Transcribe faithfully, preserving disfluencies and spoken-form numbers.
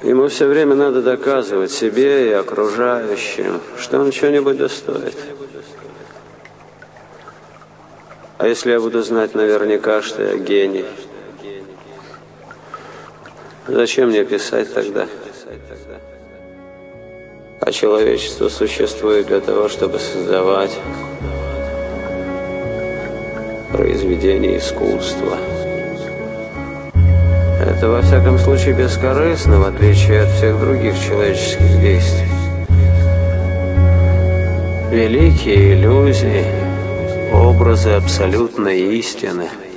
Ему все время надо доказывать себе и окружающим, что он чего-нибудь достоит. А если я буду знать наверняка, что я гений, зачем мне писать тогда? А человечество существует для того, чтобы создавать произведения искусства. Это, во всяком случае, бескорыстно, в отличие от всех других человеческих действий. Великие иллюзии, образы абсолютной истины —